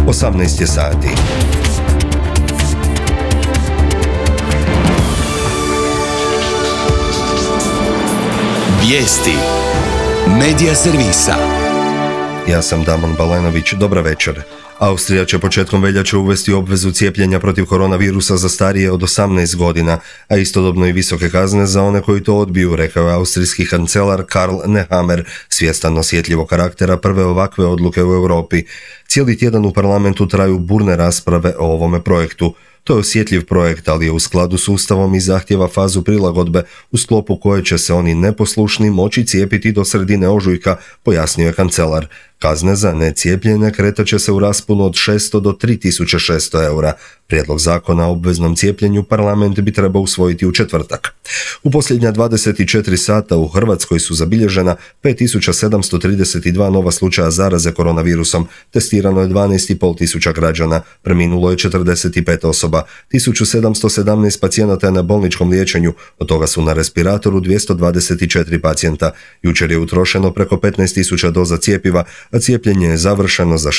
18 je sati. Vijesti Medija servisa. Ja sam Damon Balenović, dobra večer. Austrija će početkom veljače uvesti obvezu cijepljenja protiv koronavirusa za starije od 18 godina, a istodobno i visoke kazne za one koji to odbiju, rekao je austrijski kancelar Karl Nehammer, svjestan osjetljivog karaktera prve ovakve odluke u Europi. Cijeli tjedan u parlamentu traju burne rasprave o ovome projektu. To je osjetljiv projekt, ali je u skladu s Ustavom i zahtjeva fazu prilagodbe u sklopu koje će se oni neposlušni moći cijepiti do sredine ožujka, pojasnio je kancelar. Kazne za necijepljenje kretat će se u rasponu od 600 do 3600 eura. Prijedlog zakona o obveznom cijepljenju parlament bi trebao usvojiti u četvrtak. U posljednja 24 sata u Hrvatskoj su zabilježena 5732 nova slučaja zaraze koronavirusom, testirano je 12.500 građana, preminulo je 45 osoba, 1717 pacijenata je na bolničkom liječenju, od toga su na respiratoru 224 pacijenta. Jučer je utrošeno preko 15.000 doza cjepiva, a cijepljenje je završeno za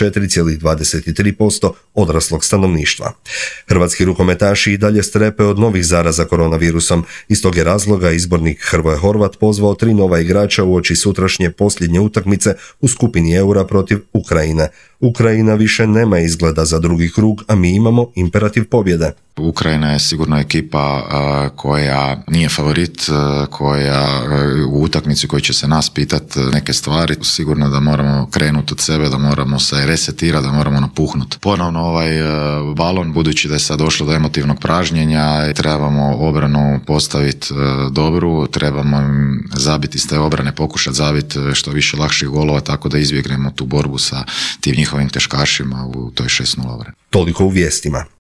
64,23% odraslog stanovništva. Hrvatski rukometaši i dalje strepe od novih zaraza koronavirusom. Iz tog je razloga izbornik Hrvoje Horvat pozvao 3 nova igrača uoči sutrašnje posljednje utakmice u skupini Eura protiv Ukrajine. Ukrajina više nema izgleda za drugi krug, a mi imamo imperativ pobjede. Ukrajina je sigurno ekipa koja nije favorit, koja u utakmici koji će se nas pitati neke stvari. Sigurno da moramo krenuti od sebe, da moramo se resetirati, da moramo napuhnuti ponovno ovaj balon, budući da je sad došlo do emotivnog pražnjenja. Trebamo obranu postaviti dobru, trebamo zabiti iz te obrane, pokušati zabiti što više lakših golova, tako da izbjegnemo tu borbu sa tim njihovim teškašima u toj 6-0 obrani. Toliko u vijestima.